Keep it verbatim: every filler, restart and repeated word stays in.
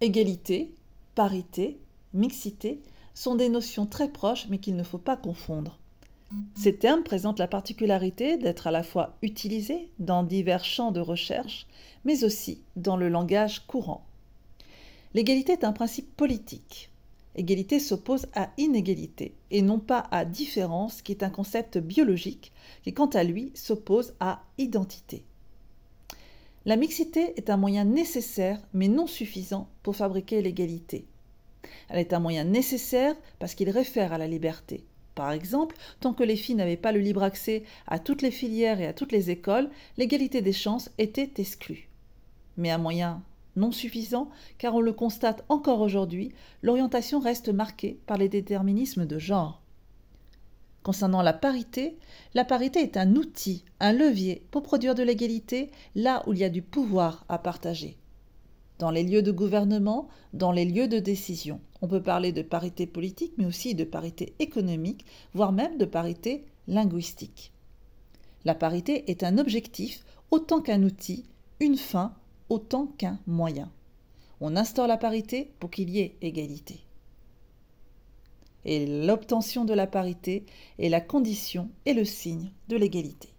Égalité, parité, mixité sont des notions très proches mais qu'il ne faut pas confondre. Ces termes présentent la particularité d'être à la fois utilisés dans divers champs de recherche, mais aussi dans le langage courant. L'égalité est un principe politique. Égalité s'oppose à inégalité et non pas à différence, qui est un concept biologique qui, quant à lui, s'oppose à identité. La mixité est un moyen nécessaire mais non suffisant pour fabriquer l'égalité. Elle est un moyen nécessaire parce qu'il réfère à la liberté. Par exemple, tant que les filles n'avaient pas le libre accès à toutes les filières et à toutes les écoles, l'égalité des chances était exclue. Mais un moyen non suffisant, car on le constate encore aujourd'hui, l'orientation reste marquée par les déterminismes de genre. Concernant la parité, la parité est un outil, un levier pour produire de l'égalité là où il y a du pouvoir à partager. Dans les lieux de gouvernement, dans les lieux de décision. On peut parler de parité politique, mais aussi de parité économique, voire même de parité linguistique. La parité est un objectif autant qu'un outil, une fin autant qu'un moyen. On instaure la parité pour qu'il y ait égalité. Et l'obtention de la parité est la condition et le signe de l'égalité.